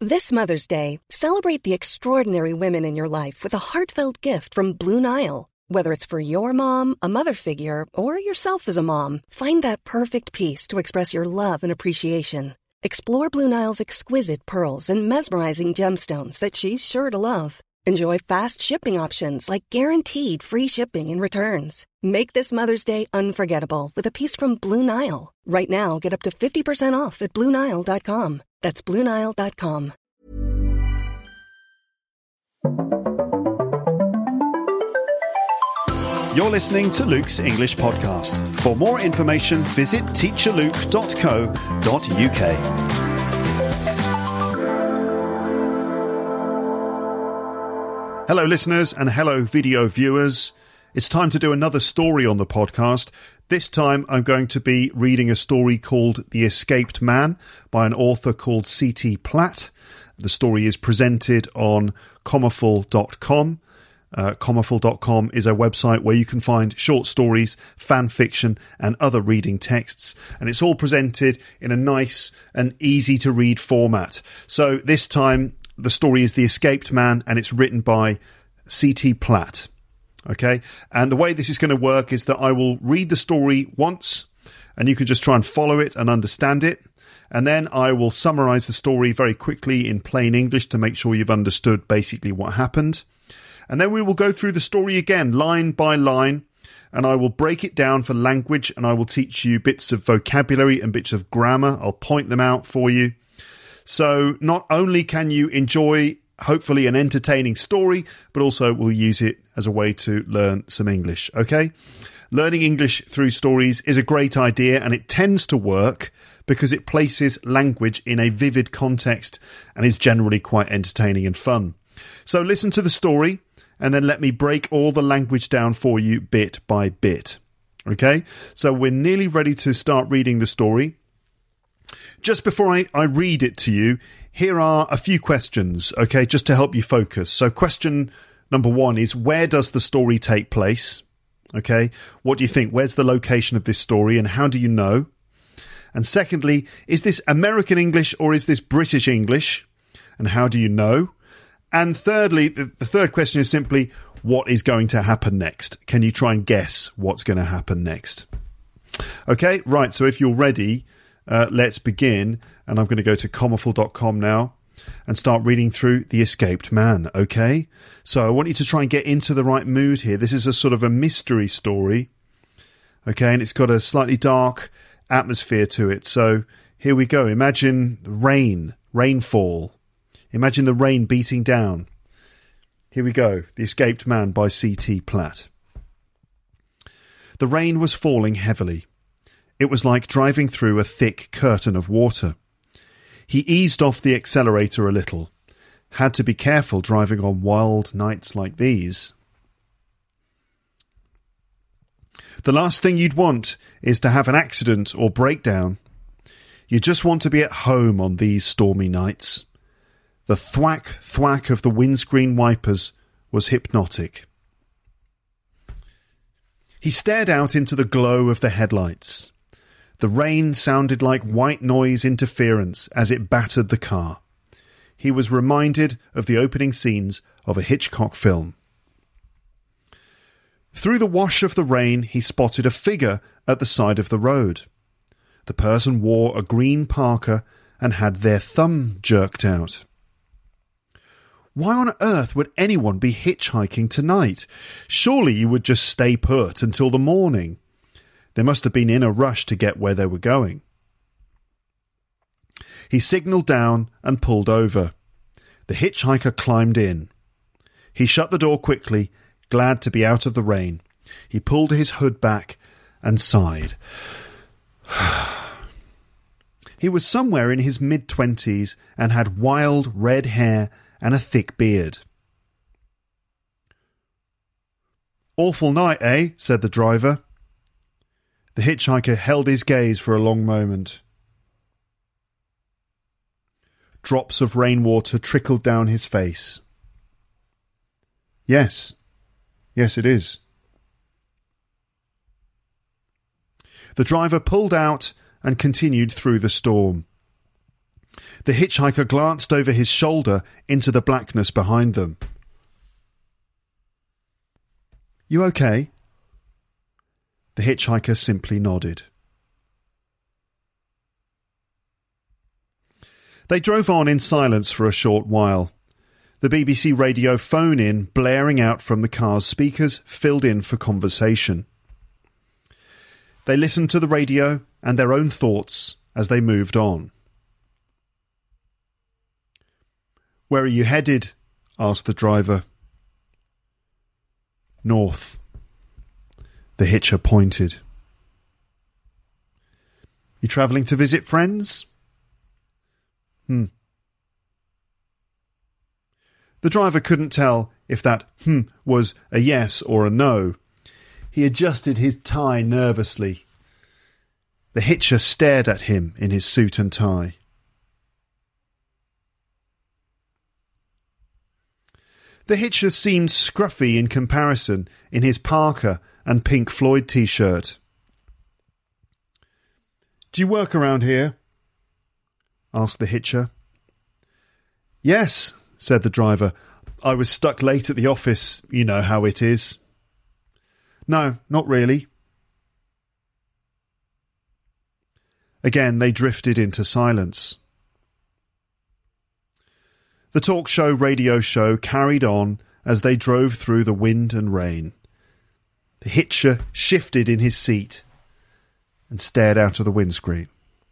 This Mother's Day, celebrate the extraordinary women in your life with a heartfelt gift from Blue Nile. Whether it's for your mom, a mother figure, or yourself as a mom, find that perfect piece to express your love and appreciation. Explore Blue Nile's exquisite pearls and mesmerizing gemstones that she's sure to love. Enjoy fast shipping options like guaranteed free shipping and returns. Make this Mother's Day unforgettable with a piece from Blue Nile. Right now, get up to 50% off at BlueNile.com. That's BlueNile.com. You're listening to Luke's English Podcast. For more information, visit teacherluke.co.uk. Hello, listeners, and hello, video viewers. It's time to do another story on the podcast. This time, I'm going to be reading a story called The Escaped Man by an author called C.T. Platt. The story is presented on Commerful.com. Commerful.com is a website where you can find short stories, fan fiction, and other reading texts. And it's all presented in a nice and easy to read format. So this time, the story is The Escaped Man, and it's written by C.T. Platt. Okay, and the way this is going to work is that I will read the story once, and you can just try and follow it and understand it. And then I will summarize the story very quickly in plain English to make sure you've understood basically what happened. And then we will go through the story again, line by line, and I will break it down for language, and I will teach you bits of vocabulary and bits of grammar. I'll point them out for you. So not only can you enjoy, hopefully, an entertaining story, but also we'll use it as a way to learn some English, okay? Learning English through stories is a great idea, and it tends to work because it places language in a vivid context and is generally quite entertaining and fun. So listen to the story, and then let me break all the language down for you bit by bit, okay? So we're nearly ready to start reading the story. Just before I read it to you, here are a few questions, okay, just to help you focus. So question number one is, where does the story take place? Okay, what do you think? Where's the location of this story, and how do you know? And secondly, is this American English or is this British English? And how do you know? And thirdly, the third question is simply, what is going to happen next? Can you try and guess what's going to happen next? Okay, right, so if you're ready, let's begin. And I'm going to go to Commerful.com now and start reading through The Escaped Man, okay? So I want you to try and get into the right mood here. This is a sort of a mystery story, okay? And it's got a slightly dark atmosphere to it. So here we go. Imagine rainfall. Imagine the rain beating down. Here we go. The Escaped Man by C.T. Platt. The rain was falling heavily. It was like driving through a thick curtain of water. He eased off the accelerator a little. Had to be careful driving on wild nights like these. The last thing you'd want is to have an accident or breakdown. You just want to be at home on these stormy nights. The thwack, thwack of the windscreen wipers was hypnotic. He stared out into the glow of the headlights. The rain sounded like white noise interference as it battered the car. He was reminded of the opening scenes of a Hitchcock film. Through the wash of the rain, he spotted a figure at the side of the road. The person wore a green parka and had their thumb jerked out. Why on earth would anyone be hitchhiking tonight? Surely you would just stay put until the morning. They must have been in a rush to get where they were going. He signalled down and pulled over. The hitchhiker climbed in. He shut the door quickly, glad to be out of the rain. He pulled his hood back and sighed. He was somewhere in his mid-20s and had wild red hair and a thick beard. "Awful night, eh?" said the driver. The hitchhiker held his gaze for a long moment. Drops of rainwater trickled down his face. Yes, it is." The driver pulled out and continued through the storm. The hitchhiker glanced over his shoulder into the blackness behind them. "You okay?" The hitchhiker simply nodded. They drove on in silence for a short while. The BBC radio phone-in blaring out from the car's speakers filled in for conversation. They listened to the radio and their own thoughts as they moved on. "Where are you headed?" asked the driver. "North." The hitcher pointed. "You travelling to visit friends?" The driver couldn't tell if that was a yes or a no. He adjusted his tie nervously. The hitcher stared at him in his suit and tie. The hitcher seemed scruffy in comparison in his parka and Pink Floyd t-shirt. "Do you work around here?" asked the hitcher. "Yes," said the driver. "I was stuck late at the office. You know how it is." "No, not really." Again, they drifted into silence. The talk show radio show carried on as they drove through the wind and rain. The hitcher shifted in his seat and stared out of the windscreen.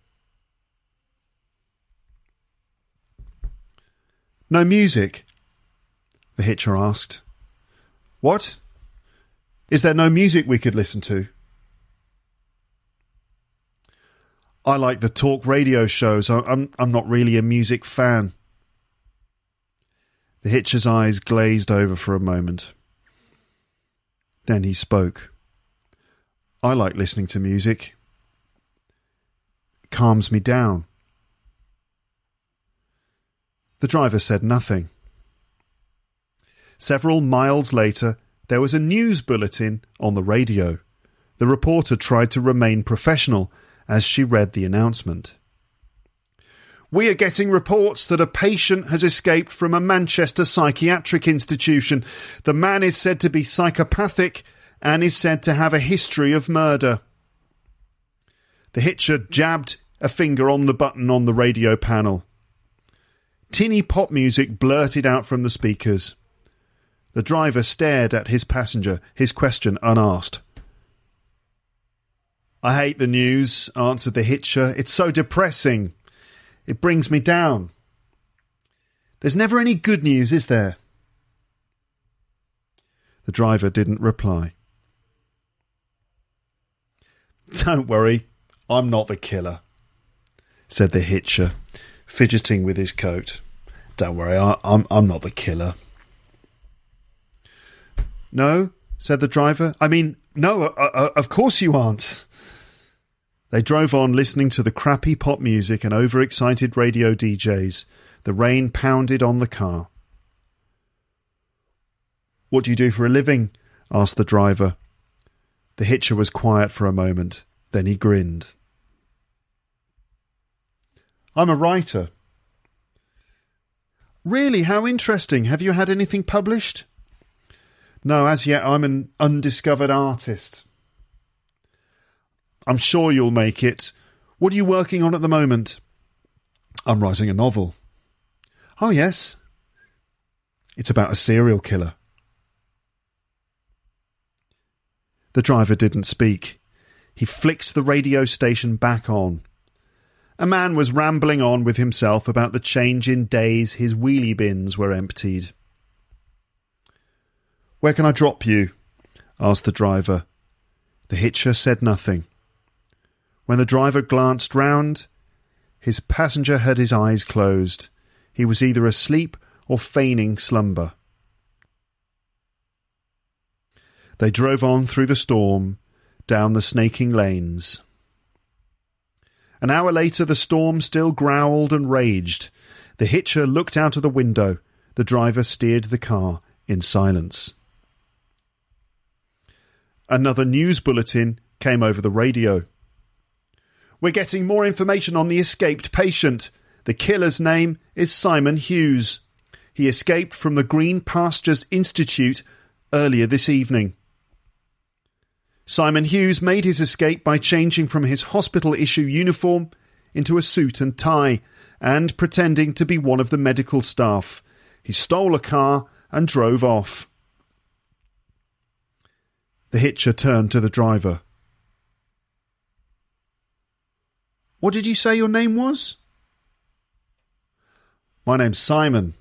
"No music?" the hitcher asked. "What? Is there no music we could listen to?" "I like the talk radio shows. I'm not really a music fan." The hitcher's eyes glazed over for a moment. Then he spoke. "I like listening to music. It calms me down." The driver said nothing. Several miles later, there was a news bulletin on the radio. The reporter tried to remain professional as she read the announcement. "We are getting reports that a patient has escaped from a Manchester psychiatric institution. The man is said to be psychopathic and is said to have a history of murder." The hitcher jabbed a finger on the button on the radio panel. Tinny pop music blurted out from the speakers. The driver stared at his passenger, his question unasked. "I hate the news," answered the hitcher. "It's so depressing. It brings me down. There's never any good news, is there?" The driver didn't reply. "Don't worry, I'm not the killer," said the hitcher, fidgeting with his coat. "Don't worry, I'm not the killer." "No," said the driver. No, of course you aren't." They drove on listening to the crappy pop music and overexcited radio DJs. The rain pounded on the car. "What do you do for a living?" asked the driver. The hitcher was quiet for a moment. Then he grinned. "I'm a writer." "Really? How interesting. Have you had anything published?" "No, as yet I'm an undiscovered artist." "I'm sure you'll make it. What are you working on at the moment?" "I'm writing a novel." "Oh, yes." "It's about a serial killer." The driver didn't speak. He flicked the radio station back on. A man was rambling on with himself about the change in days his wheelie bins were emptied. "Where can I drop you?" asked the driver. The hitcher said nothing. When the driver glanced round, his passenger had his eyes closed. He was either asleep or feigning slumber. They drove on through the storm, down the snaking lanes. An hour later the storm still growled and raged. The hitcher looked out of the window. The driver steered the car in silence. Another news bulletin came over the radio. "We're getting more information on the escaped patient. The killer's name is Simon Hughes. He escaped from the Green Pastures Institute earlier this evening. Simon Hughes made his escape by changing from his hospital-issue uniform into a suit and tie and pretending to be one of the medical staff. He stole a car and drove off. The hitcher turned to the driver. What did you say your name was? My name's Simon.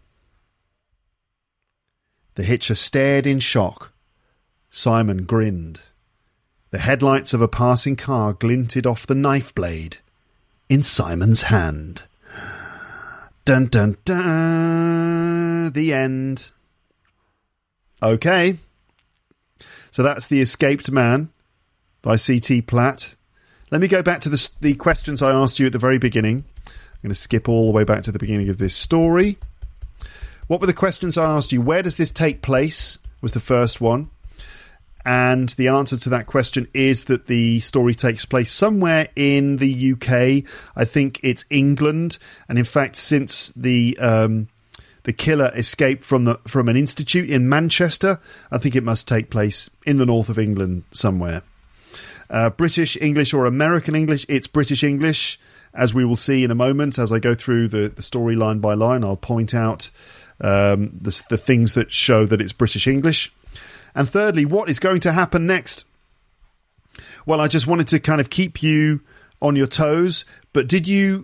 The hitcher stared in shock. Simon grinned. The headlights of a passing car glinted off the knife blade in Simon's hand. Dun dun dun. The end. Okay. So that's The Escaped Man by C.T. Platt. Let me go back to the questions I asked you at the very beginning. I'm going to skip all the way back to the beginning of this story. What were the questions I asked you? Where does this take place was the first one. And the answer to that question is that the story takes place somewhere in the UK. I think it's England. And in fact, since the killer escaped from an institute in Manchester, I think it must take place in the north of England somewhere. British English or American English, it's British English. As we will see in a moment, as I go through the story line by line, I'll point out the things that show that it's British English. And thirdly, what is going to happen next? Well, I just wanted to kind of keep you on your toes. But did you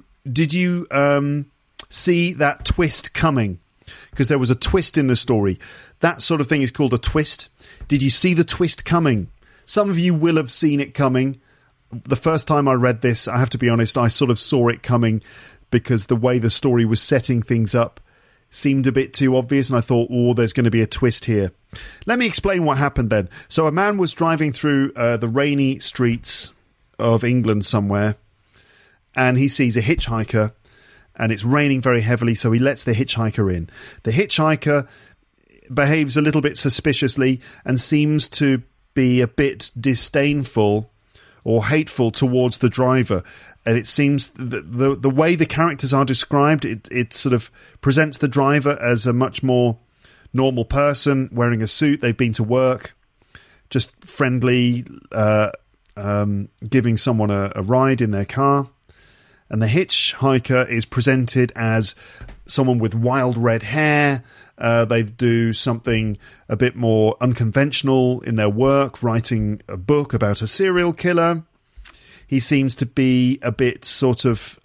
see that twist coming? Because there was a twist in the story. That sort of thing is called a twist. Did you see the twist coming? Some of you will have seen it coming. The first time I read this, I have to be honest, I sort of saw it coming because the way the story was setting things up seemed a bit too obvious, and I thought, oh, there's going to be a twist here. Let me explain what happened then. So a man was driving through the rainy streets of England somewhere, and he sees a hitchhiker, and it's raining very heavily, so he lets the hitchhiker in. The hitchhiker behaves a little bit suspiciously and seems to be a bit disdainful or hateful towards the driver. And it seems that the way the characters are described, it sort of presents the driver as a much more normal person, wearing a suit, they've been to work, just friendly, giving someone a ride in their car. And the hitchhiker is presented as someone with wild red hair. They do something a bit more unconventional in their work, writing a book about a serial killer. He seems to be a bit sort of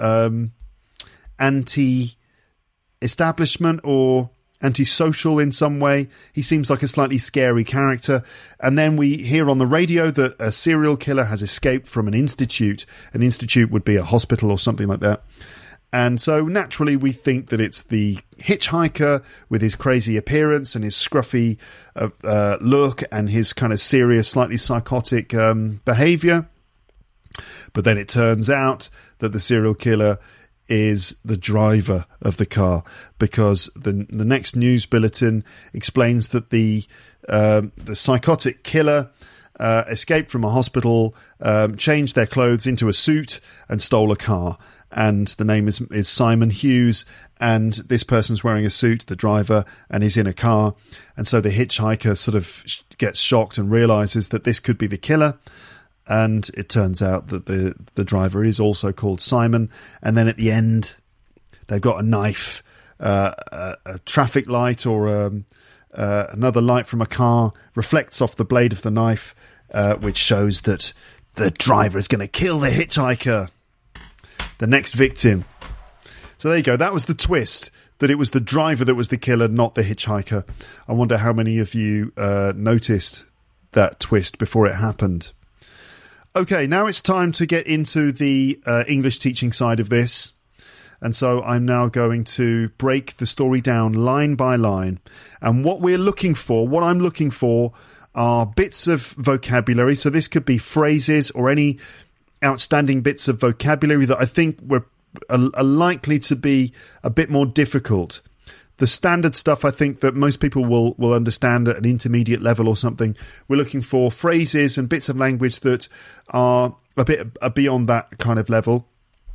anti-establishment or antisocial in some way. He seems like a slightly scary character. And then we hear on the radio that a serial killer has escaped from an institute. An institute would be a hospital or something like that. And so naturally we think that it's the hitchhiker with his crazy appearance and his scruffy look and his kind of serious, slightly psychotic behaviour. But then it turns out that the serial killer is the driver of the car, because the next news bulletin explains that the psychotic killer escaped from a hospital, changed their clothes into a suit and stole a car. And the name is Simon Hughes, and this person's wearing a suit, the driver, and he's in a car. And so the hitchhiker sort of gets shocked and realises that this could be the killer. And it turns out that the driver is also called Simon. And then at the end, they've got a knife, a traffic light or another light from a car reflects off the blade of the knife, which shows that the driver is going to kill the hitchhiker, the next victim. So there you go. That was the twist, that it was the driver that was the killer, not the hitchhiker. I wonder how many of you noticed that twist before it happened. Okay, now it's time to get into the English teaching side of this. And so I'm now going to break the story down line by line. And what I'm looking for are bits of vocabulary. So this could be phrases or any outstanding bits of vocabulary that I think are likely to be a bit more difficult. The standard stuff I think that most people will understand at an intermediate level or something. We're looking for phrases and bits of language that are a bit beyond that kind of level.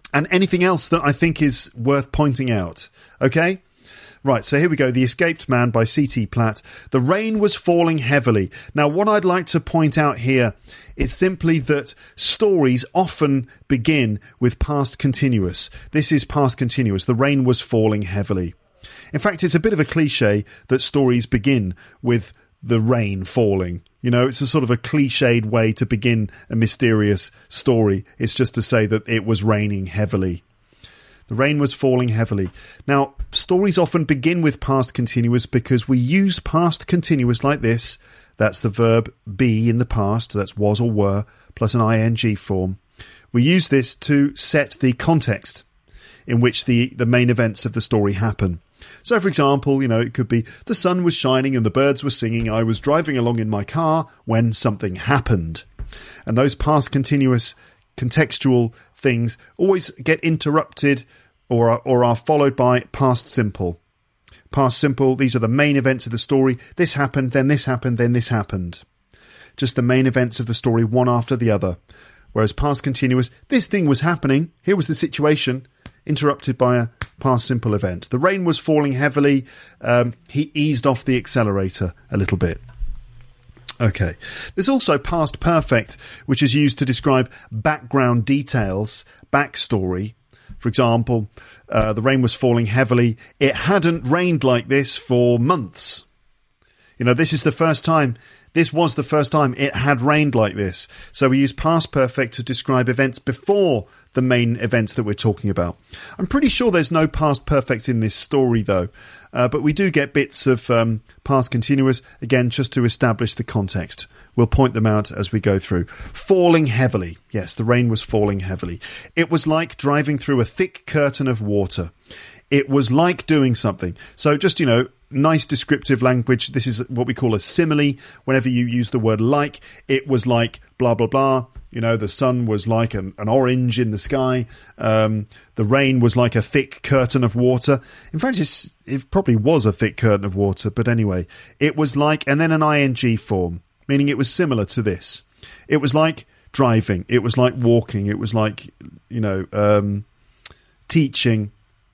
and anything else that I think is worth pointing out. Okay? Right, so here we go. The Escaped Man by C.T. Platt. The rain was falling heavily. Now, what I'd like to point out here is simply that stories often begin with past continuous. This is past continuous. The rain was falling heavily. In fact, it's a bit of a cliche that stories begin with the rain falling. You know, it's a sort of a cliched way to begin a mysterious story. It's just to say that it was raining heavily. The rain was falling heavily. Now, stories often begin with past continuous because we use past continuous like this. That's the verb be in the past. That's was or were, plus an ing form. We use this to set the context in which the main events of the story happen. So, for example, you know, it could be the sun was shining and the birds were singing. I was driving along in my car when something happened. And those past continuous contextual things always get interrupted or are followed by past simple. Past simple, these are the main events of the story. This happened, then this happened, then this happened. Just the main events of the story, one after the other. Whereas past continuous, this thing was happening, here was the situation, interrupted by a past simple event. The rain was falling heavily. He eased off the accelerator a little bit. Okay. There's also past perfect, which is used to describe background details, backstory. For example, the rain was falling heavily. It hadn't rained like this for months. You know, this was the first time it had rained like this. So we use past perfect to describe events before the main events that we're talking about. I'm pretty sure there's no past perfect in this story, though. But we do get bits of past continuous, again, just to establish the context. We'll point them out as we go through. Falling heavily. Yes, the rain was falling heavily. It was like driving through a thick curtain of water. It was like doing something. So just, you know, nice descriptive language. This is what we call a simile. Whenever you use the word like, it was like blah, blah, blah. You know, the sun was like an orange in the sky. The rain was like a thick curtain of water. In fact, it probably was a thick curtain of water. But anyway, it was like, and then an ing form, meaning it was similar to this. It was like driving. It was like walking. It was like, you know, teaching.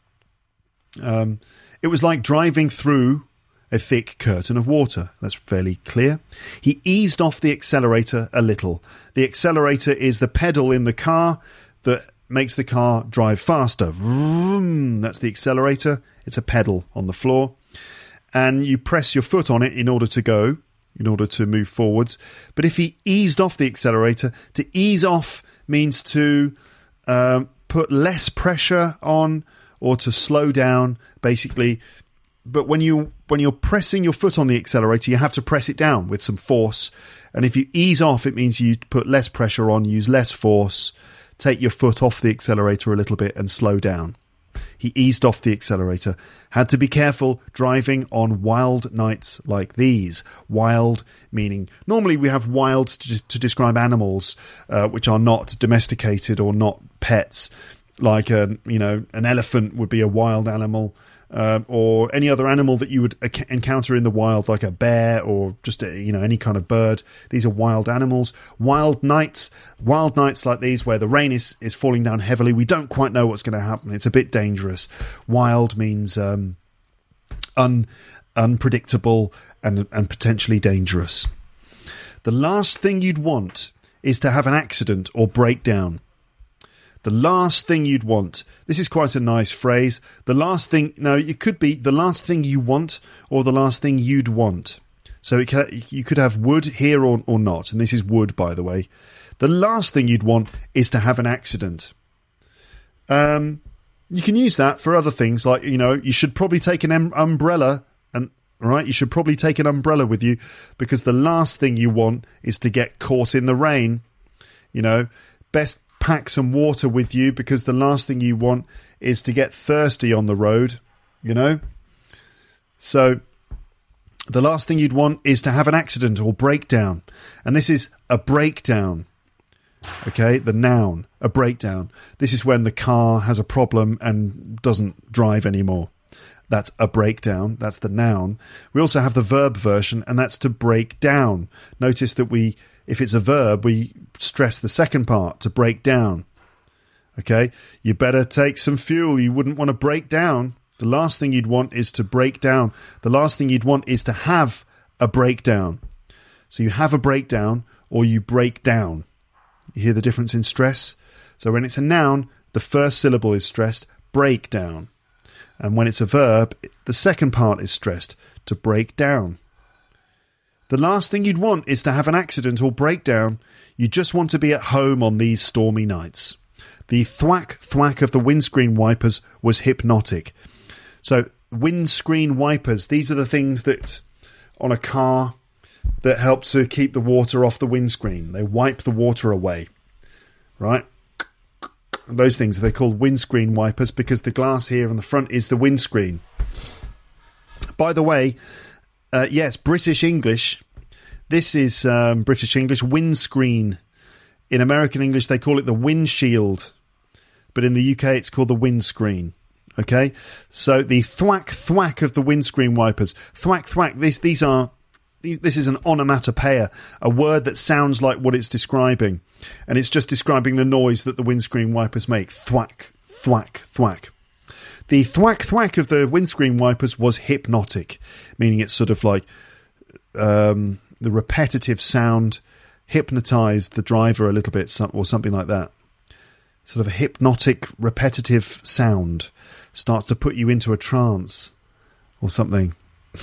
It was like driving through a thick curtain of water. That's fairly clear. He eased off the accelerator a little. The accelerator is the pedal in the car that makes the car drive faster. Vroom, that's the accelerator. It's a pedal on the floor. And you press your foot on it in order to go, in order to move forwards. But if he eased off the accelerator, to ease off means to put less pressure on or to slow down, basically. But when you're pressing your foot on the accelerator, you have to press it down with some force. And if you ease off, it means you put less pressure on, use less force, take your foot off the accelerator a little bit and slow down. He eased off the accelerator. Had to be careful driving on wild nights like these. Wild meaning, normally we have wild to describe animals which are not domesticated or not pets. Like an elephant would be a wild animal. Or any other animal that you would encounter in the wild, like a bear or just any kind of bird. These are wild animals. Wild nights like these where the rain is falling down heavily. We don't quite know what's going to happen. It's a bit dangerous. Wild means unpredictable and potentially dangerous. The last thing you'd want is to have an accident or breakdown. The last thing you'd want. This is quite a nice phrase. The last thing... No, it could be the last thing you want or the last thing you'd want. So you could have would here or not. And this is would, by the way. The last thing you'd want is to have an accident. You can use that for other things. Like, you should probably take an umbrella. Right? You should probably take an umbrella with you because the last thing you want is to get caught in the rain. Best pack some water with you because the last thing you want is to get thirsty on the road, So the last thing you'd want is to have an accident or breakdown. And this is a breakdown. Okay, the noun, a breakdown. This is when the car has a problem and doesn't drive anymore. That's a breakdown. That's the noun. We also have the verb version, and that's to break down. Notice that if it's a verb, we stress the second part, to break down. Okay, you better take some fuel. You wouldn't want to break down. The last thing you'd want is to break down. The last thing you'd want is to have a breakdown. So you have a breakdown or you break down. You hear the difference in stress? So when it's a noun, the first syllable is stressed, break down. And when it's a verb, the second part is stressed, to break down. The last thing you'd want is to have an accident or breakdown. You just want to be at home on these stormy nights. The thwack, thwack of the windscreen wipers was hypnotic. So windscreen wipers, these are the things that on a car that help to keep the water off the windscreen. They wipe the water away, right? Those things, they're called windscreen wipers because the glass here on the front is the windscreen. By the way, yes, British English. This is British English, windscreen. In American English, they call it the windshield. But in the UK, it's called the windscreen. Okay? So the thwack, thwack of the windscreen wipers. Thwack, thwack. This is an onomatopoeia, a word that sounds like what it's describing. And it's just describing the noise that the windscreen wipers make. Thwack, thwack, thwack. The thwack, thwack of the windscreen wipers was hypnotic, meaning it's sort of like the repetitive sound hypnotized the driver a little bit or something like that. Sort of a hypnotic, repetitive sound starts to put you into a trance or something.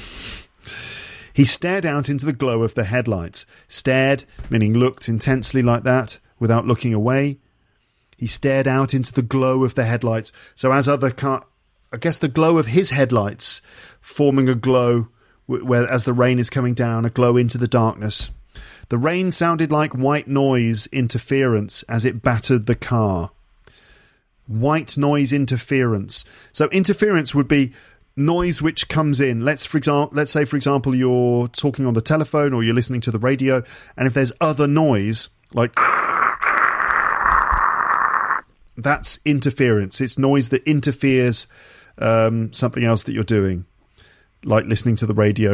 He stared out into the glow of the headlights. Stared, meaning looked intensely like that, without looking away. He stared out into the glow of the headlights. So as other car, I guess the glow of his headlights, forming a glow where, as the rain is coming down, a glow into the darkness. The rain sounded like white noise interference as it battered the car. White noise interference. So interference would be noise which comes in. Let's say, for example, you're talking on the telephone or you're listening to the radio, and if there's other noise, like that's interference. It's noise that interferes something else that you're doing, like listening to the radio.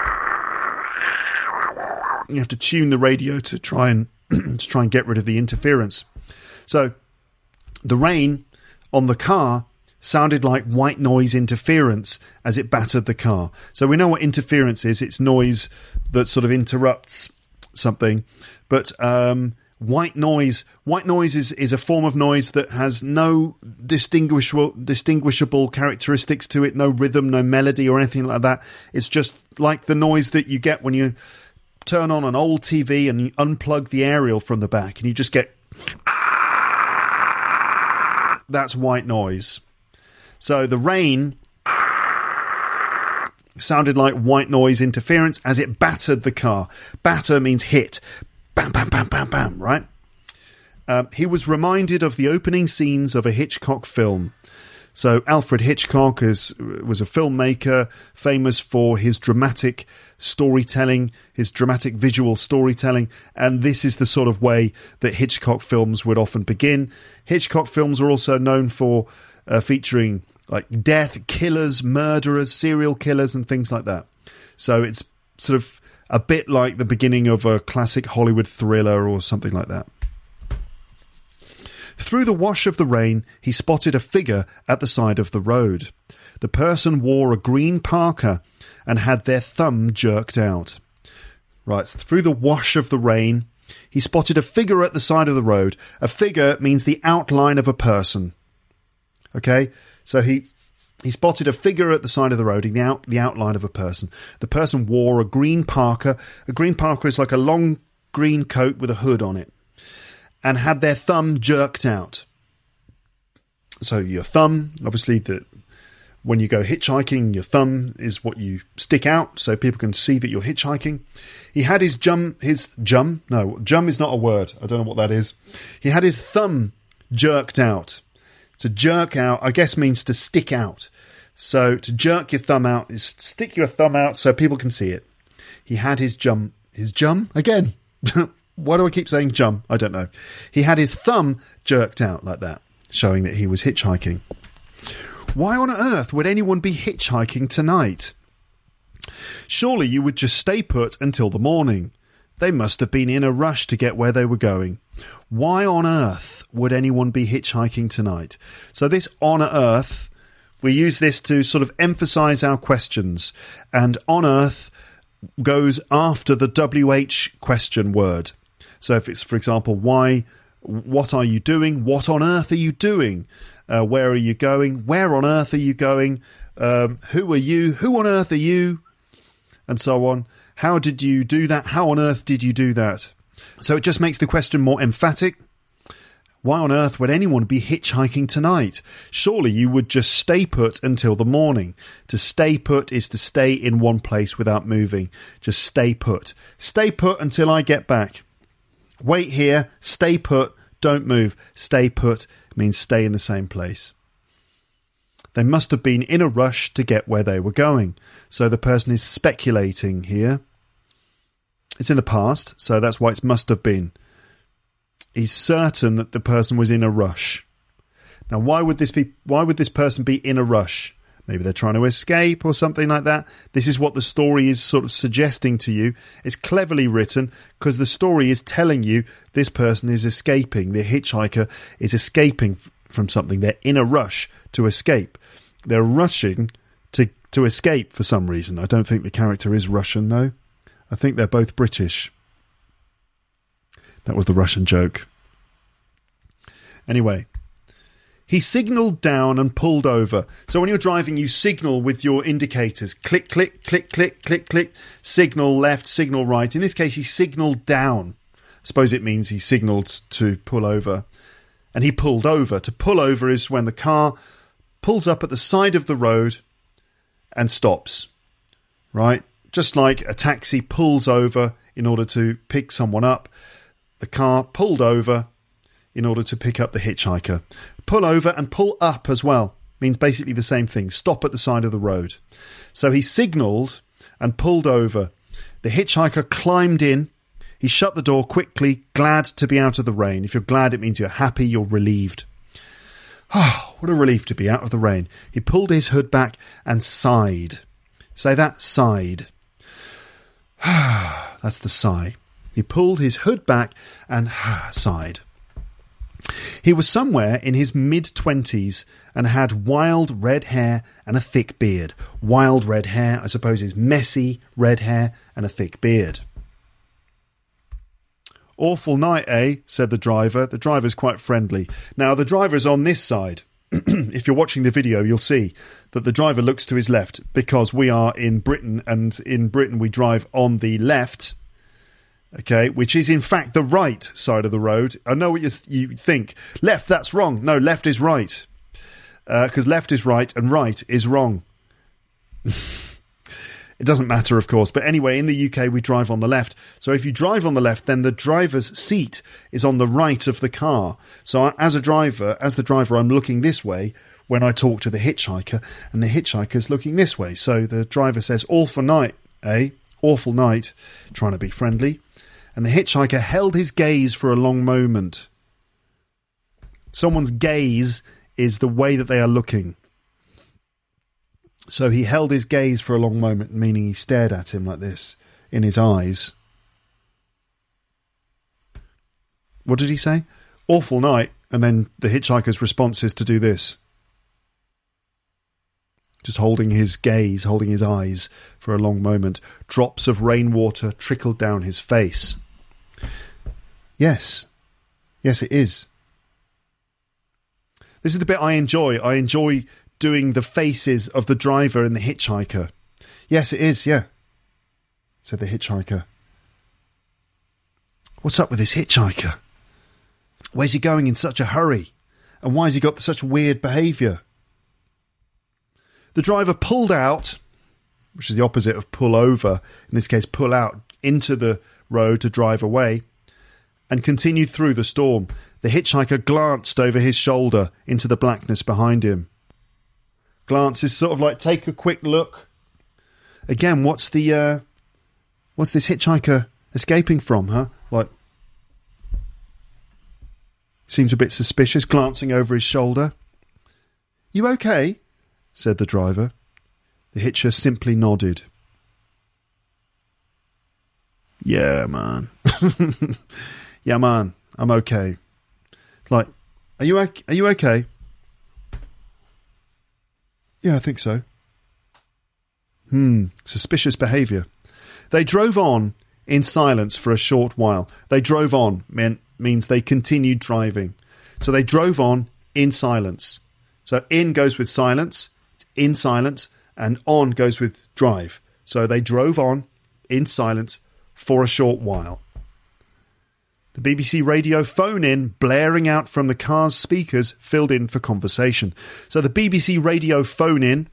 You have to tune the radio to try and get rid of the interference. So the rain on the car sounded like white noise interference as it battered the car. So we know what interference is. It's noise that sort of interrupts something. But white noise is a form of noise that has no distinguishable characteristics to it, no rhythm, no melody or anything like that. It's just like the noise that you get when you turn on an old TV and you unplug the aerial from the back and you just get... That's white noise. So the rain sounded like white noise interference as it battered the car. Batter means hit. Bam, bam, bam, bam, bam, right? He was reminded of the opening scenes of a Hitchcock film. So Alfred Hitchcock was a filmmaker famous for his dramatic storytelling, his dramatic visual storytelling, and this is the sort of way that Hitchcock films would often begin. Hitchcock films are also known for featuring like death, killers, murderers, serial killers, and things like that. So it's sort of a bit like the beginning of a classic Hollywood thriller or something like that. Through the wash of the rain, he spotted a figure at the side of the road. The person wore a green parka and had their thumb jerked out. Right, through the wash of the rain, he spotted a figure at the side of the road. A figure means the outline of a person. Okay, so he spotted a figure at the side of the road, the outline of a person. The person wore a green parka. A green parka is like a long green coat with a hood on it, and had their thumb jerked out. So your thumb, obviously, when you go hitchhiking, your thumb is what you stick out so people can see that you're hitchhiking. He had jum is not a word. I don't know what that is. He had his thumb jerked out. To jerk out, I guess, means to stick out. So to jerk your thumb out is stick your thumb out so people can see it. He had his jum again. Why do I keep saying jum? I don't know. He had his thumb jerked out like that, showing that he was hitchhiking. Why on earth would anyone be hitchhiking tonight? Surely you would just stay put until the morning. They must have been in a rush to get where they were going. Why on earth would anyone be hitchhiking tonight? So this on earth, we use this to sort of emphasize our questions. And on earth goes after the WH question word. So if it's, for example, why, what are you doing? What on earth are you doing? Where are you going? Where on earth are you going? Who are you? Who on earth are you? And so on. How did you do that? How on earth did you do that? So it just makes the question more emphatic. Why on earth would anyone be hitchhiking tonight? Surely you would just stay put until the morning. To stay put is to stay in one place without moving. Just stay put. Stay put until I get back. Wait here. Stay put. Don't move. Stay put means stay in the same place. They must have been in a rush to get where they were going. So the person is speculating here. It's in the past, so that's why it must have been. He's certain that the person was in a rush. Now, why would this person be in a rush? Maybe they're trying to escape or something like that. This is what the story is sort of suggesting to you. It's cleverly written because the story is telling you this person is escaping. The hitchhiker is escaping from something. They're in a rush to escape. They're rushing to escape for some reason. I don't think the character is Russian, though. I think they're both British. That was the Russian joke. Anyway, he signalled down and pulled over. So when you're driving, you signal with your indicators. Click, click, click, click, click, click. Signal left, signal right. In this case, he signalled down. I suppose it means he signalled to pull over. And he pulled over. To pull over is when the car pulls up at the side of the road and stops. Right? Just like a taxi pulls over in order to pick someone up, the car pulled over in order to pick up the hitchhiker. Pull over and pull up as well means basically the same thing. Stop at the side of the road. So he signalled and pulled over. The hitchhiker climbed in. He shut the door quickly, glad to be out of the rain. If you're glad, it means you're happy, you're relieved. Oh, what a relief to be out of the rain. He pulled his hood back and sighed. Say that, sighed. That's the sigh. He pulled his hood back and sighed. He was somewhere in his mid-20s and had wild red hair and a thick beard. Wild red hair, I suppose, is messy red hair and a thick beard. Awful night, eh? Said the driver. The driver's quite friendly. Now, the driver's on this side. If you're watching the video, you'll see that the driver looks to his left because we are in Britain, and in Britain we drive on the left, okay, which is in fact the right side of the road. I know what you think. Left, that's wrong. No, left is right. Because left is right and right is wrong. It doesn't matter, of course. But anyway, in the UK, we drive on the left. So if you drive on the left, then the driver's seat is on the right of the car. So as the driver, I'm looking this way when I talk to the hitchhiker, and the hitchhiker's looking this way. So the driver says, awful night, eh? Awful night, trying to be friendly. And the hitchhiker held his gaze for a long moment. Someone's gaze is the way that they are looking. So he held his gaze for a long moment, meaning he stared at him like this, in his eyes. What did he say? Awful night. And then the hitchhiker's response is to do this. Just holding his gaze, holding his eyes for a long moment. Drops of rainwater trickled down his face. Yes. Yes, it is. This is the bit I enjoy. I enjoy doing the faces of the driver and the hitchhiker. Yes, it is, yeah, said the hitchhiker. What's up with this hitchhiker? Where's he going in such a hurry? And why has he got such weird behaviour? The driver pulled out, which is the opposite of pull over, in this case pull out, into the road to drive away, and continued through the storm. The hitchhiker glanced over his shoulder into the blackness behind him. Glance is sort of like take a quick look. Again, what's this hitchhiker escaping from, huh? Like, seems a bit suspicious, glancing over his shoulder. You okay? Said the driver. The hitcher simply nodded. Yeah, man. Yeah, man. I'm okay. Like, are you okay? Yeah, I think so. Suspicious behaviour. They drove on in silence for a short while. They drove on means they continued driving. So they drove on in silence. So in goes with silence, in silence, and on goes with drive. So they drove on in silence for a short while. The BBC radio phone-in blaring out from the car's speakers filled in for conversation. So the BBC radio phone-in,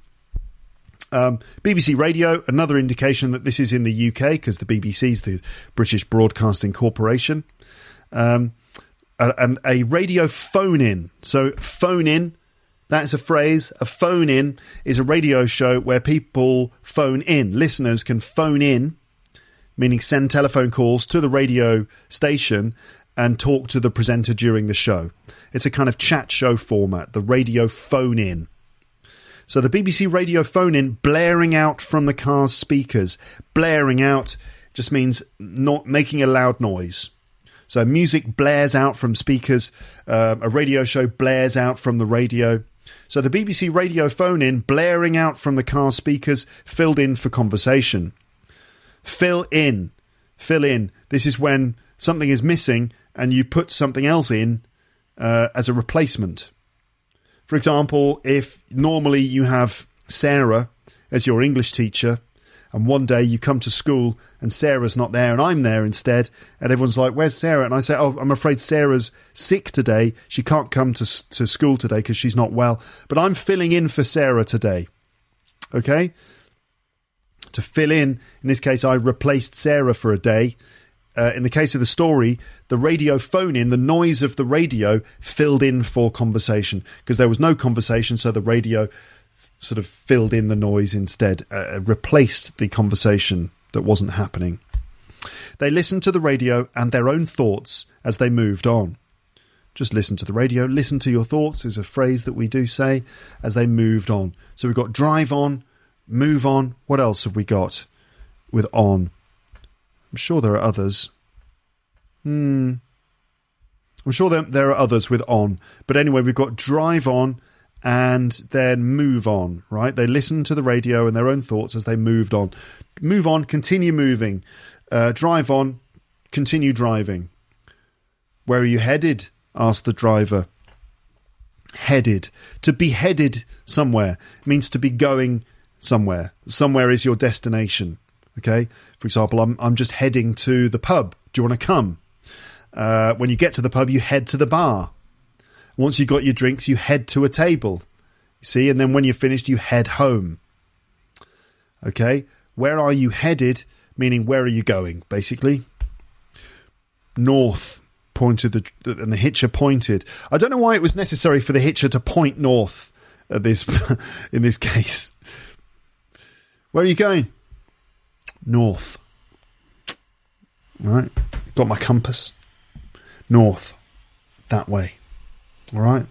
BBC Radio, another indication that this is in the UK, because the BBC is the British Broadcasting Corporation, and a radio phone-in. So phone-in, that's a phrase. A phone-in is a radio show where people phone in. Listeners can phone in, meaning send telephone calls to the radio station and talk to the presenter during the show. It's a kind of chat show format, the radio phone-in. So the BBC radio phone-in blaring out from the car's speakers. Blaring out just means not making a loud noise. So music blares out from speakers. A radio show blares out from the radio. So the BBC radio phone-in blaring out from the car's speakers filled in for conversation. Fill in. Fill in. This is when something is missing and you put something else in as a replacement. For example, if normally you have Sarah as your English teacher and one day you come to school and Sarah's not there and I'm there instead and everyone's like, where's Sarah? And I say, oh, I'm afraid Sarah's sick today. She can't come to school today because she's not well. But I'm filling in for Sarah today. Okay? To fill in this case, I replaced Sarah for a day. In the case of the story, the radio phone-in, the noise of the radio filled in for conversation because there was no conversation, so the radio sort of filled in the noise instead, replaced the conversation that wasn't happening. They listened to the radio and their own thoughts as they moved on. Just listen to the radio. Listen to your thoughts is a phrase that we do say as they moved on. So we've got drive on, move on. What else have we got with on? I'm sure there are others. I'm sure there are others with on. But anyway, we've got drive on and then move on, right? They listened to the radio and their own thoughts as they moved on. Move on, continue moving. Drive on, continue driving. Where are you headed? Asked the driver. Headed. To be headed somewhere means to be going somewhere. Somewhere is your destination. Okay? For example, I'm just heading to the pub. Do you want to come? When you get to the pub, you head to the bar. Once you've got your drinks, you head to a table. You see? And then when you're finished, you head home. Okay? Where are you headed? Meaning, where are you going, basically? North. Pointed, and the hitcher pointed. I don't know why it was necessary for the hitcher to point north at this, in this case. Where are you going? North. All right. Got my compass. North. That way. All right.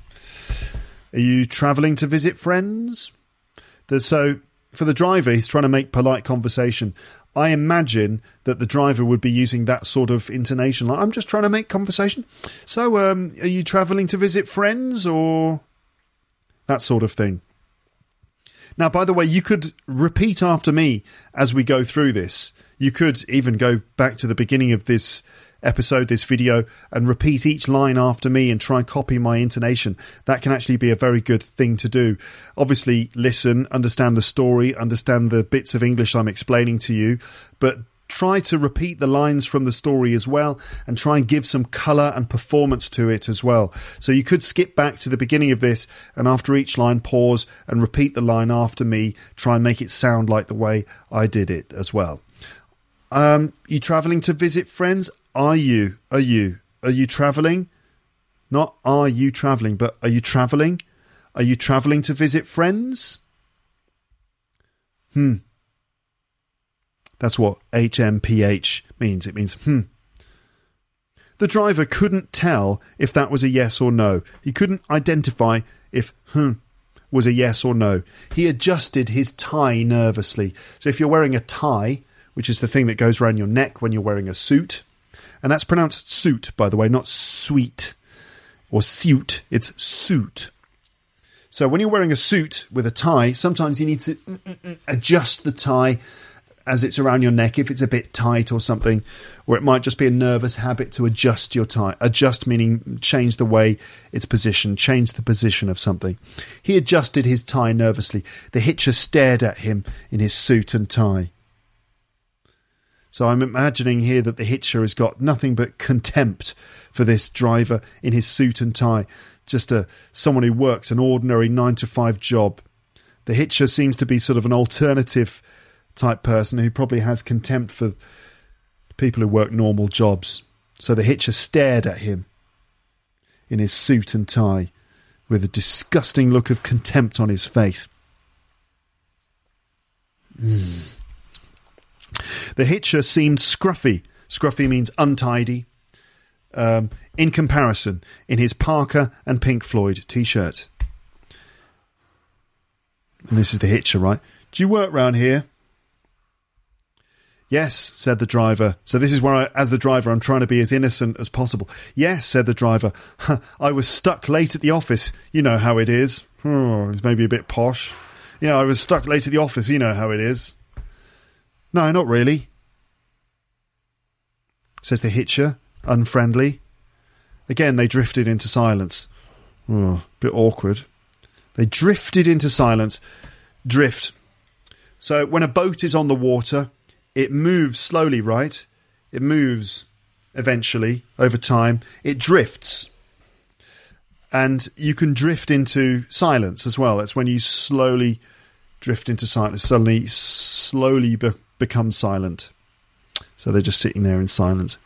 Are you travelling to visit friends? So, for the driver, he's trying to make polite conversation. I imagine that the driver would be using that sort of intonation. Like, I'm just trying to make conversation. So, are you travelling to visit friends or that sort of thing? Now, by the way, you could repeat after me as we go through this. You could even go back to the beginning of this episode, this video, and repeat each line after me and try and copy my intonation. That can actually be a very good thing to do. Obviously, listen, understand the story, understand the bits of English I'm explaining to you, but try to repeat the lines from the story as well and try and give some colour and performance to it as well. So you could skip back to the beginning of this and after each line pause and repeat the line after me, try and make it sound like the way I did it as well. You travelling to visit friends? Are you travelling? Not are you travelling, but are you travelling? Are you travelling to visit friends? That's what HMPH means. It means The driver couldn't tell if that was a yes or no. He couldn't identify if was a yes or no. He adjusted his tie nervously. So if you're wearing a tie, which is the thing that goes around your neck when you're wearing a suit. And that's pronounced suit, by the way, not sweet or suit. It's suit. So when you're wearing a suit with a tie, sometimes you need to adjust the tie as it's around your neck if it's a bit tight or something, or it might just be a nervous habit to adjust your tie. Adjust meaning change the way it's positioned, change the position of something. He adjusted his tie nervously. The hitcher stared at him in his suit and tie. So I'm imagining here that the hitcher has got nothing but contempt for this driver in his suit and tie, just someone who works an ordinary 9-to-5 job. The hitcher seems to be sort of an alternative type person who probably has contempt for people who work normal jobs. So the hitcher stared at him in his suit and tie with a disgusting look of contempt on his face. The hitcher seemed scruffy. Scruffy means untidy. In comparison, in his Parker and Pink Floyd t-shirt. And this is the hitcher, right? Do you work round here? Yes, said the driver. So this is where as the driver, I'm trying to be as innocent as possible. Yes, said the driver. I was stuck late at the office. You know how it is. It's maybe a bit posh. Yeah, I was stuck late at the office. You know how it is. No, not really, says the hitcher, unfriendly. Again, they drifted into silence. A bit awkward. They drifted into silence. Drift. So when a boat is on the water, it moves slowly, right? It moves eventually, over time. It drifts. And you can drift into silence as well. That's when you slowly drift into silence. Slowly become silent. So they're just sitting there in silence.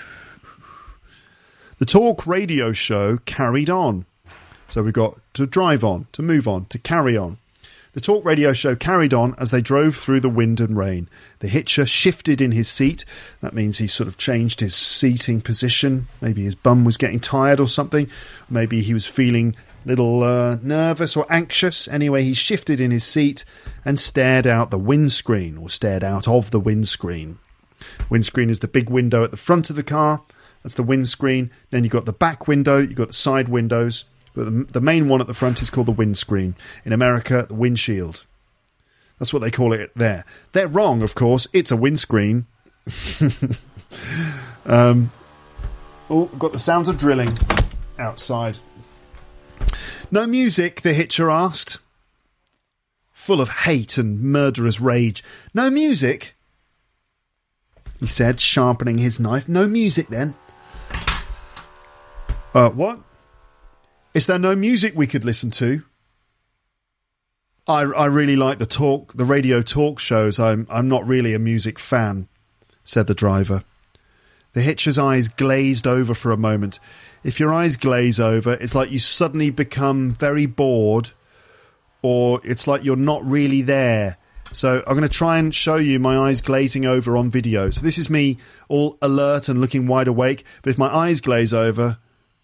The talk radio show carried on. So we've got to drive on, to move on, to carry on. The talk radio show carried on as they drove through the wind and rain. The hitcher shifted in his seat. That means he sort of changed his seating position. Maybe his bum was getting tired or something. Maybe he was feeling a little nervous or anxious. Anyway, he shifted in his seat and stared out the windscreen, or stared out of the windscreen. Windscreen is the big window at the front of the car. That's the windscreen. Then you've got the back window. You've got the side windows. But the main one at the front is called the windscreen. In America, the windshield. That's what they call it there. They're wrong, of course. It's a windscreen. Got the sounds of drilling outside. No music, the hitcher asked, full of hate and murderous rage. No music? He said, sharpening his knife. No music, then? What? Is there no music we could listen to? I really like the radio talk shows. I'm not really a music fan, said the driver. The hitcher's eyes glazed over for a moment. If your eyes glaze over, it's like you suddenly become very bored, or it's like you're not really there. So I'm going to try and show you my eyes glazing over on video. So this is me all alert and looking wide awake. But if my eyes glaze over,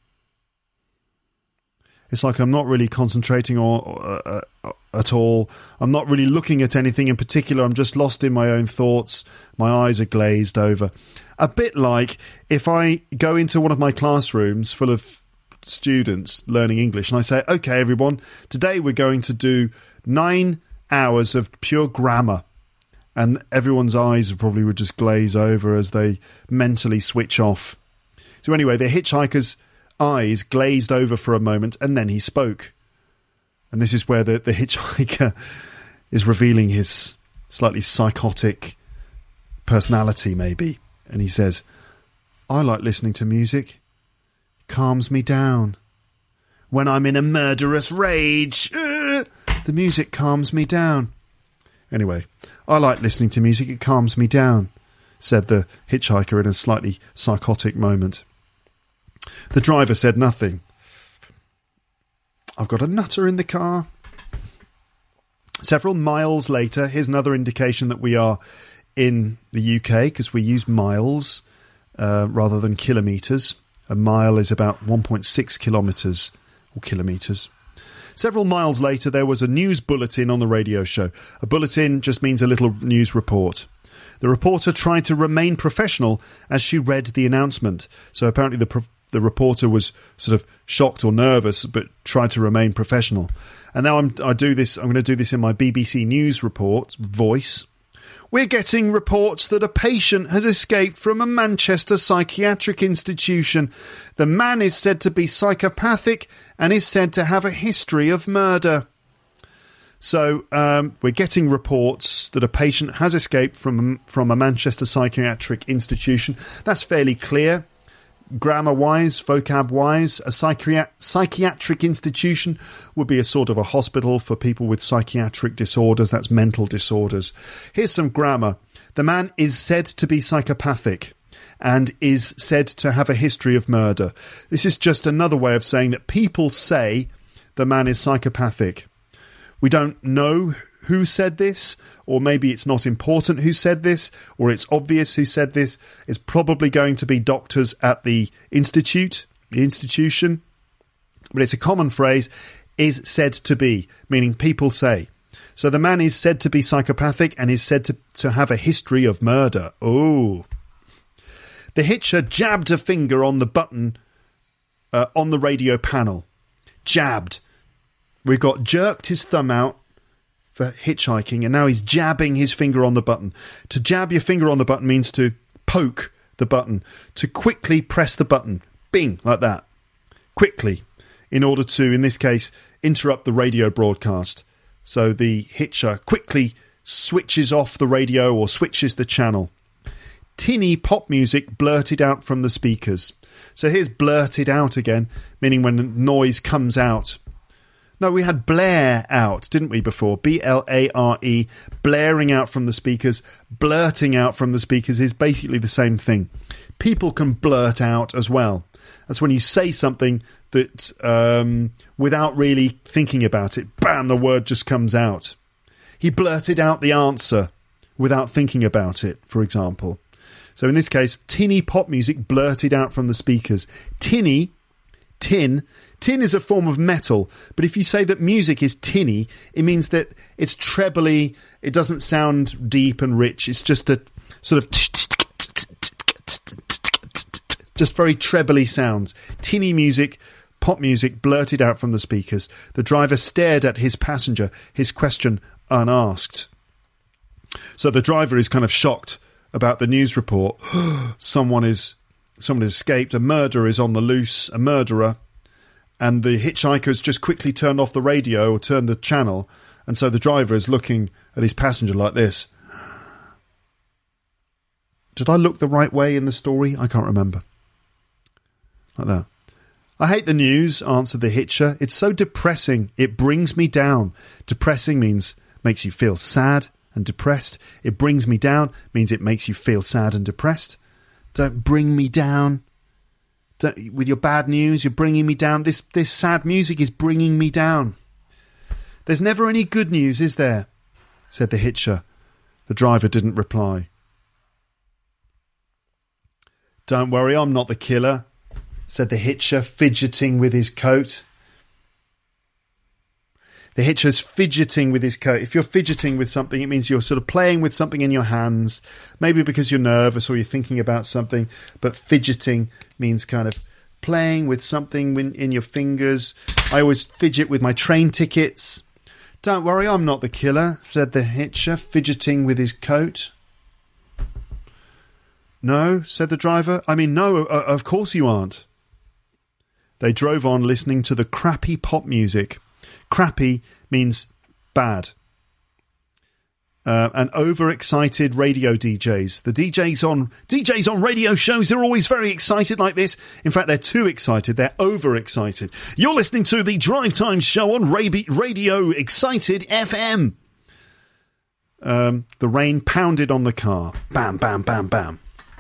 it's like I'm not really concentrating at all. I'm not really looking at anything in particular. I'm just lost in my own thoughts. My eyes are glazed over. A bit like if I go into one of my classrooms full of students learning English and I say, okay, everyone, today we're going to do 9 hours of pure grammar. And everyone's eyes probably would just glaze over as they mentally switch off. So anyway, the hitchhiker's eyes glazed over for a moment, and then he spoke. And this is where the hitchhiker is revealing his slightly psychotic personality, maybe. And he says, I like listening to music. It calms me down. When I'm in a murderous rage, the music calms me down. Anyway, I like listening to music. It calms me down, said the hitchhiker in a slightly psychotic moment. The driver said nothing. I've got a nutter in the car. Several miles later, here's another indication that we are in the UK, because we use miles rather than kilometres. A mile is about 1.6 kilometres, or kilometres. Several miles later, there was a news bulletin on the radio show. A bulletin just means a little news report. The reporter tried to remain professional as she read the announcement. So apparently the reporter was sort of shocked or nervous, but tried to remain professional. And now I'm going to do this in my BBC News report voice. We're getting reports that a patient has escaped from a Manchester psychiatric institution. The man is said to be psychopathic and is said to have a history of murder. So we're getting reports that a patient has escaped from a Manchester psychiatric institution. That's fairly clear. Grammar-wise, vocab-wise, a psychiatric institution would be a sort of a hospital for people with psychiatric disorders. That's mental disorders. Here's some grammar. The man is said to be psychopathic and is said to have a history of murder. This is just another way of saying that people say the man is psychopathic. We don't know who said this, or maybe it's not important who said this, or it's obvious who said this. It's probably going to be doctors at the institution, but it's a common phrase, is said to be, meaning people say. So the man is said to be psychopathic and is said to have a history of murder. Oh. The hitcher jabbed a finger on the button on the radio panel. Jabbed. We've got jerked his thumb out for hitchhiking, and now he's jabbing his finger on the button. To jab your finger on the button means to poke the button, to quickly press the button. Bing, like that. Quickly, in order to, in this case, interrupt the radio broadcast. So the hitcher quickly switches off the radio or switches the channel. Tinny pop music blurted out from the speakers. So here's blurted out again, meaning when noise comes out. No, we had blare out, didn't we, before? B-L-A-R-E, blaring out from the speakers. Blurting out from the speakers is basically the same thing. People can blurt out as well. That's when you say something that, without really thinking about it, bam, the word just comes out. He blurted out the answer without thinking about it, for example. So in this case, tinny pop music blurted out from the speakers. Tinny, tin is a form of metal, but if you say that music is tinny, it means that it's trebly, it doesn't sound deep and rich, it's just a sort of just very trebly sounds. Tinny music, pop music blurted out from the speakers. The driver stared at his passenger, his question unasked. So the driver is kind of shocked about the news report. Someone has escaped, a murderer is on the loose, a murderer. And the hitchhiker's just quickly turned off the radio or turned the channel. And so the driver is looking at his passenger like this. Did I look the right way in the story? I can't remember. Like that. I hate the news, answered the hitcher. It's so depressing. It brings me down. Depressing means makes you feel sad and depressed. It brings me down means it makes you feel sad and depressed. Don't bring me down. With your bad news, you're bringing me down. This sad music is bringing me down. There's never any good news, is there? Said the hitcher. The driver didn't reply. Don't worry, I'm not the killer, said the hitcher, fidgeting with his coat. The hitcher's fidgeting with his coat. If you're fidgeting with something, it means you're sort of playing with something in your hands, maybe because you're nervous or you're thinking about something, but fidgeting means kind of playing with something in your fingers. I always fidget with my train tickets. Don't worry, I'm not the killer, said the hitcher, fidgeting with his coat. No, said the driver. I mean, no, of course you aren't. They drove on listening to the crappy pop music. Crappy means bad. And overexcited radio DJs. The DJs on radio shows, they're always very excited like this. In fact, they're too excited. They're overexcited. You're listening to the Drive Time show on Radio Excited FM. The rain pounded on the car. Bam, bam, bam, bam.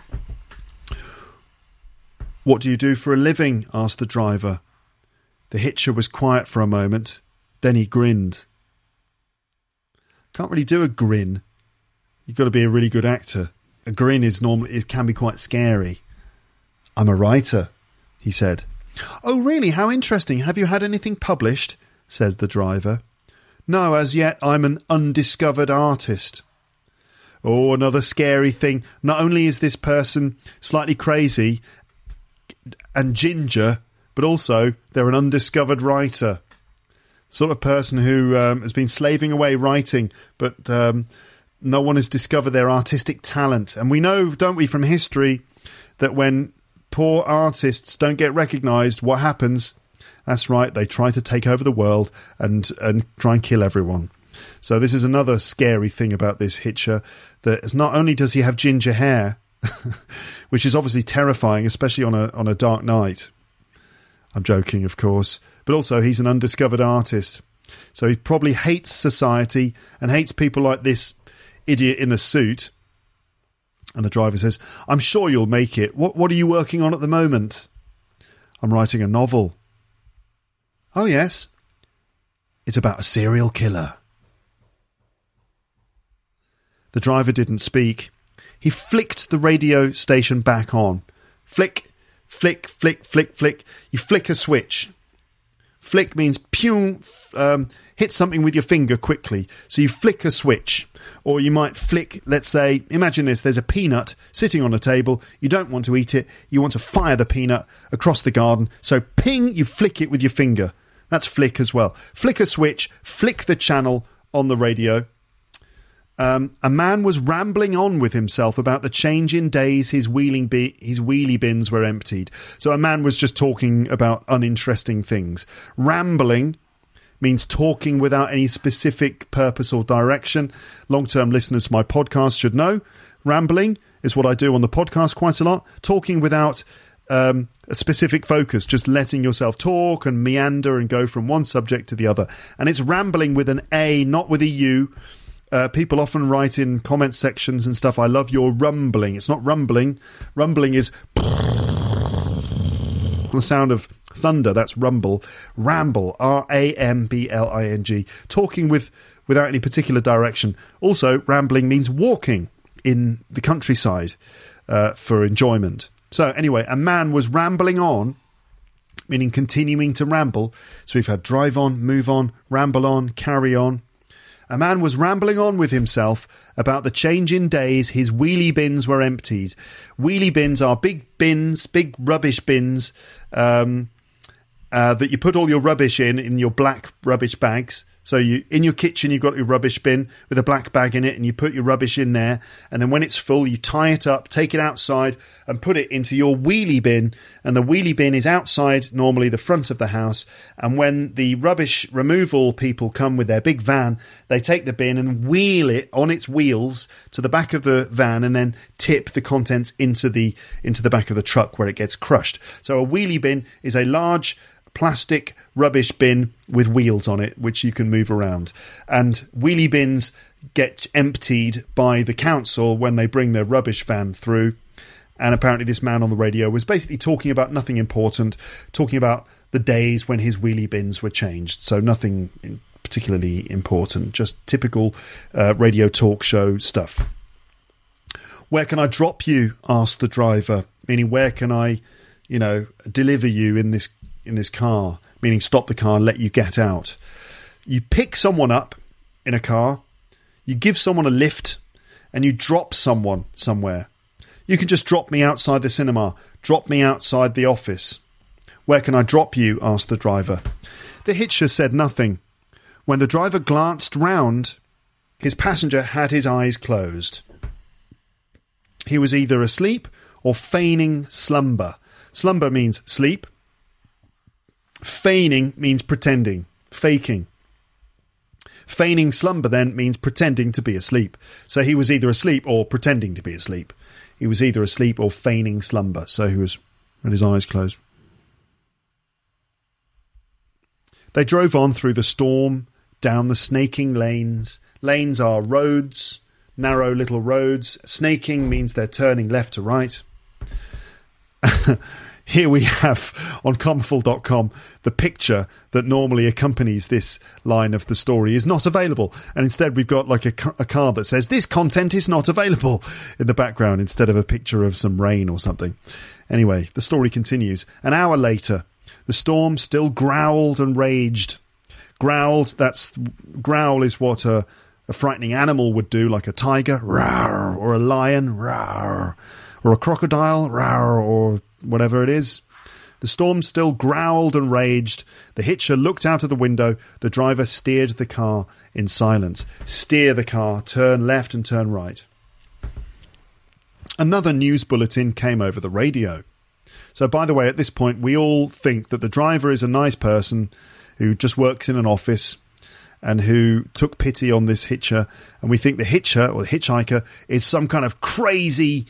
What do you do for a living? Asked the driver. The hitcher was quiet for a moment. Then he grinned. Can't really do a grin. You've got to be a really good actor. A grin can be quite scary. I'm a writer, he said. Oh, really? How interesting. Have you had anything published? Says the driver. No, as yet I'm an undiscovered artist. Oh, another scary thing. Not only is this person slightly crazy and ginger, but also they're an undiscovered writer. Sort of person who has been slaving away writing, but no one has discovered their artistic talent. And we know, don't we, from history, that when poor artists don't get recognised, what happens? That's right, they try to take over the world and try and kill everyone. So this is another scary thing about this Hitcher, that is, not only does he have ginger hair, which is obviously terrifying, especially on a dark night. I'm joking, of course. But also he's an undiscovered artist. So he probably hates society and hates people like this idiot in the suit. And the driver says, I'm sure you'll make it. What are you working on at the moment? I'm writing a novel. Oh, yes. It's about a serial killer. The driver didn't speak. He flicked the radio station back on. Flick, flick, flick, flick, flick. You flick a switch. Flick means pew, hit something with your finger quickly. So you flick a switch. Or you might flick, let's say, imagine this, there's a peanut sitting on a table. You don't want to eat it. You want to fire the peanut across the garden. So ping, you flick it with your finger. That's flick as well. Flick a switch, flick the channel on the radio. A man was rambling on with himself about the change in days his wheelie bins were emptied. So a man was just talking about uninteresting things. Rambling means talking without any specific purpose or direction. Long-term listeners to my podcast should know. Rambling is what I do on the podcast quite a lot. Talking without a specific focus, just letting yourself talk and meander and go from one subject to the other. And it's rambling with an A, not with a U. People often write in comment sections and stuff, I love your rumbling. It's not rumbling. Rumbling is the sound of thunder. That's rumble. Ramble, R-A-M-B-L-I-N-G. Talking without any particular direction. Also, rambling means walking in the countryside for enjoyment. So anyway, a man was rambling on, meaning continuing to ramble. So we've had drive on, move on, ramble on, carry on. A man was rambling on with himself about the change in days his wheelie bins were emptied. Wheelie bins are big bins, big rubbish bins that you put all your rubbish in your black rubbish bags. So in your kitchen, you've got your rubbish bin with a black bag in it, and you put your rubbish in there. And then when it's full, you tie it up, take it outside, and put it into your wheelie bin. And the wheelie bin is outside, normally the front of the house. And when the rubbish removal people come with their big van, they take the bin and wheel it on its wheels to the back of the van, and then tip the contents into the back of the truck where it gets crushed. So a wheelie bin is a large plastic rubbish bin with wheels on it, which you can move around. And wheelie bins get emptied by the council when they bring their rubbish van through. And apparently this man on the radio was basically talking about nothing important, talking about the days when his wheelie bins were changed. So nothing particularly important, just typical radio talk show stuff. Where can I drop you? Asked the driver, meaning where can I, deliver you in this car, meaning stop the car and let you get out. You pick someone up in a car, you give someone a lift, and you drop someone somewhere. You can just drop me outside the cinema, drop me outside the office. Where can I drop you? Asked the driver. The hitcher said nothing. When the driver glanced round, his passenger had his eyes closed. He was either asleep or feigning slumber. Slumber means sleep. Feigning means pretending, faking. Feigning slumber then means pretending to be asleep. So he was either asleep or pretending to be asleep. He was either asleep or feigning slumber. So he was with his eyes closed. They drove on through the storm, down the snaking lanes. Lanes are roads, narrow little roads. Snaking means they're turning left to right. Here we have on Comical.com the picture that normally accompanies this line of the story is not available. And instead we've got like a card that says, this content is not available in the background instead of a picture of some rain or something. Anyway, the story continues. An hour later, the storm still growled and raged. Growl is what a a frightening animal would do, like a tiger, rawr, or a lion, rawr, or a crocodile, rawr, or whatever it is. The storm still growled and raged. The hitcher looked out of the window. The driver steered the car in silence. Steer the car, turn left and turn right. Another news bulletin came over the radio. So, by the way, at this point, we all think that the driver is a nice person who just works in an office and who took pity on this hitcher. And we think the hitcher, or the hitchhiker, is some kind of crazy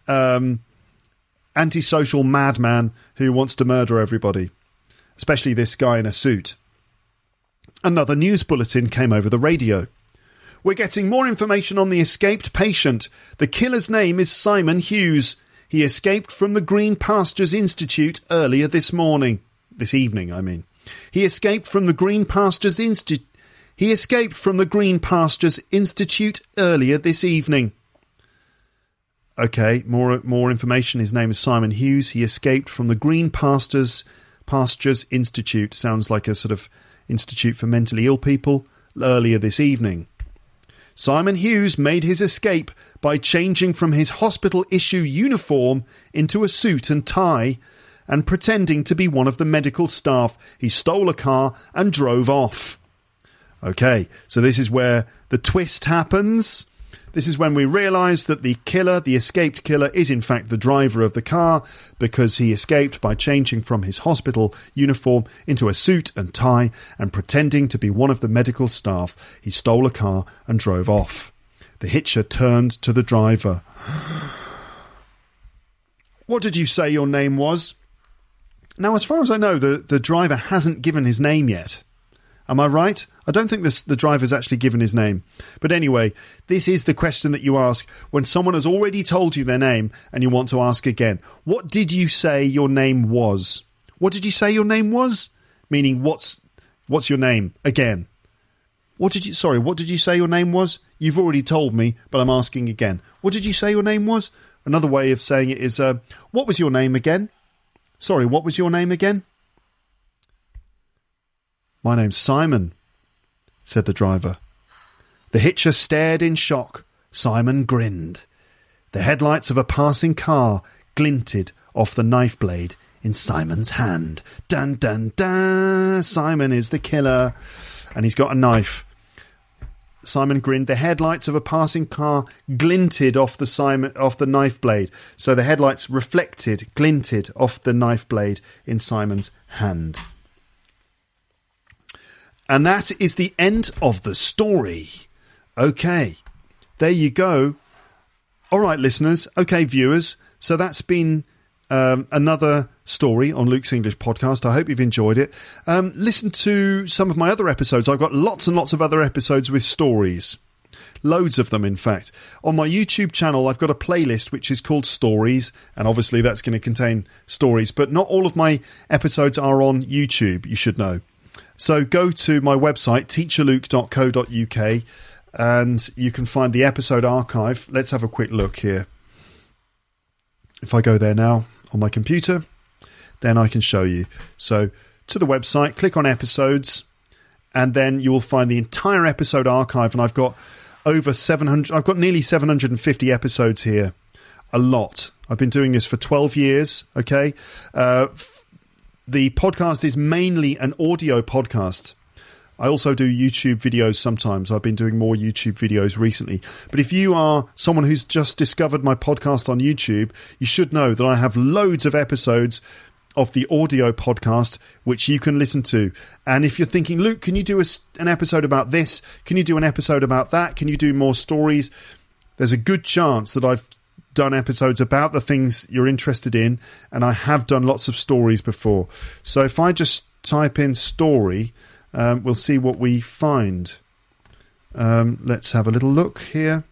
antisocial madman who wants to murder everybody, especially this guy in a suit. Another news bulletin came over the radio. We're getting more information on the escaped patient. The killer's name is Simon Hughes. He escaped from the Green Pastures Institute earlier this evening, I mean. He escaped from the Green Pastures Institute. He escaped from the Green Pastures Institute earlier this evening. Okay, more information. His name is Simon Hughes. He escaped from the Green Pastures Institute. Sounds like a sort of institute for mentally ill people. Earlier this evening. Simon Hughes made his escape by changing from his hospital-issue uniform into a suit and tie and pretending to be one of the medical staff. He stole a car and drove off. Okay, so this is where the twist happens. This is when we realise that the killer, the escaped killer, is in fact the driver of the car because he escaped by changing from his hospital uniform into a suit and tie and pretending to be one of the medical staff. He stole a car and drove off. The hitcher turned to the driver. What did you say your name was? Now, as far as I know, the driver hasn't given his name yet. Am I right? I don't think the driver's actually given his name. But anyway, this is the question that you ask when someone has already told you their name and you want to ask again. What did you say your name was? What did you say your name was? Meaning, what's your name again? What did you say your name was? You've already told me, but I'm asking again. What did you say your name was? Another way of saying it is, what was your name again? Sorry, what was your name again? My name's Simon, said the driver. The hitcher stared in shock. Simon grinned. The headlights of a passing car glinted off the knife blade in Simon's hand. Dun, dun, dun! Simon is the killer. And he's got a knife. Simon grinned. The headlights of a passing car glinted off the knife blade. So the headlights glinted off the knife blade in Simon's hand. And that is the end of the story. Okay, there you go. All right, listeners. Okay, viewers. So that's been another story on Luke's English podcast. I hope you've enjoyed it. Listen to some of my other episodes. I've got lots and lots of other episodes with stories. Loads of them, in fact. On my YouTube channel, I've got a playlist which is called Stories, and obviously that's going to contain stories. But not all of my episodes are on YouTube, you should know. So go to my website, teacherluke.co.uk, and you can find the episode archive. Let's have a quick look here. If I go there now on my computer, then I can show you. So to the website, click on episodes, and then you will find the entire episode archive. And I've got nearly 750 episodes here. A lot. I've been doing this for 12 years. Okay. The podcast is mainly an audio podcast. I also do YouTube videos sometimes. I've been doing more YouTube videos recently. But if you are someone who's just discovered my podcast on YouTube, you should know that I have loads of episodes of the audio podcast which you can listen to. And if you're thinking, Luke, can you do an episode about this? Can you do an episode about that? Can you do more stories? There's a good chance that I've done episodes about the things you're interested in, and I have done lots of stories before. So if I just type in story, we'll see what we find. Let's have a little look here.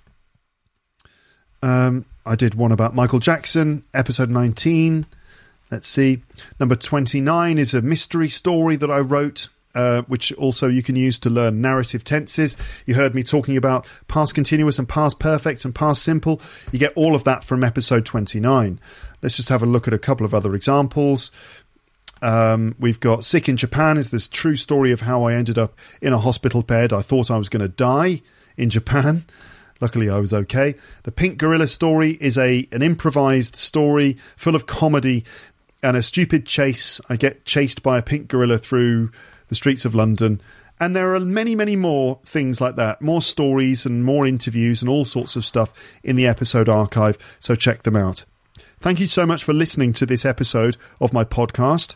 I did one about Michael Jackson, episode 19. Let's see. Number 29 is a mystery story that I wrote, which also you can use to learn narrative tenses. You heard me talking about past continuous and past perfect and past simple. You get all of that from episode 29. Let's just have a look at a couple of other examples. We've got Sick in Japan is this true story of how I ended up in a hospital bed. I thought I was going to die in Japan. Luckily, I was okay. The Pink Gorilla story is an improvised story full of comedy and a stupid chase. I get chased by a pink gorilla through the streets of London. And there are many, many more things like that. More stories and more interviews and all sorts of stuff in the episode archive. So check them out. Thank you so much for listening to this episode of my podcast.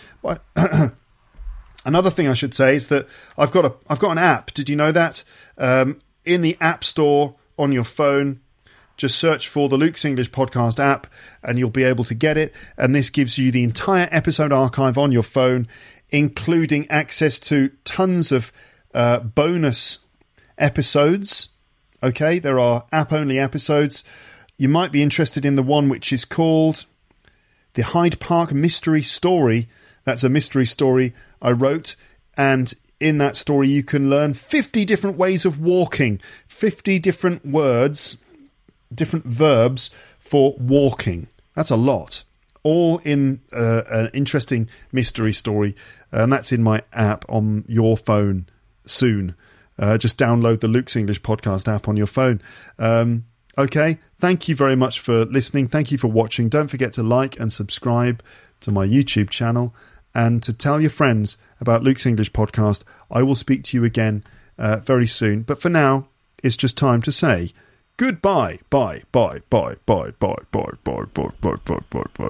Another thing I should say is that I've got an app. Did you know that? In the App Store on your phone, just search for the Luke's English Podcast app and you'll be able to get it. And this gives you the entire episode archive on your phone, including access to tons of bonus episodes. Okay, there are app-only episodes. You might be interested in the one which is called The Hyde Park Mystery Story. That's a mystery story I wrote, and in that story you can learn 50 different ways of walking, 50 different words, different verbs for walking. That's a lot. All in an interesting mystery story, and that's in my app on your phone soon. Just download the Luke's English Podcast app on your phone. Okay, thank you very much for listening. Thank you for watching. Don't forget to like and subscribe to my YouTube channel and to tell your friends about Luke's English Podcast. I will speak to you again very soon. But for now, it's just time to say goodbye. Bye, bye, bye, bye, bye, bye, bye, bye, bye, bye, bye, bye.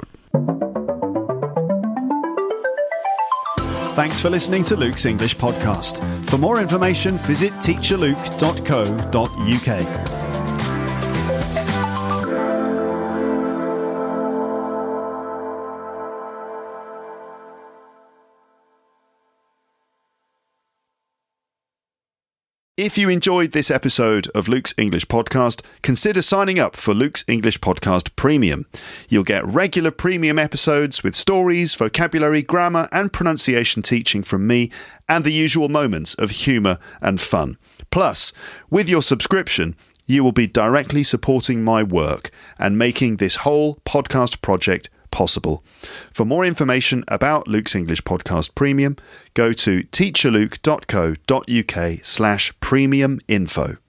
Thanks for listening to Luke's English Podcast. For more information, visit teacherluke.co.uk. If you enjoyed this episode of Luke's English Podcast, consider signing up for Luke's English Podcast Premium. You'll get regular premium episodes with stories, vocabulary, grammar and pronunciation teaching from me and the usual moments of humour and fun. Plus, with your subscription, you will be directly supporting my work and making this whole podcast project possible. For more information about Luke's English Podcast Premium, go to teacherluke.co.uk/premium info.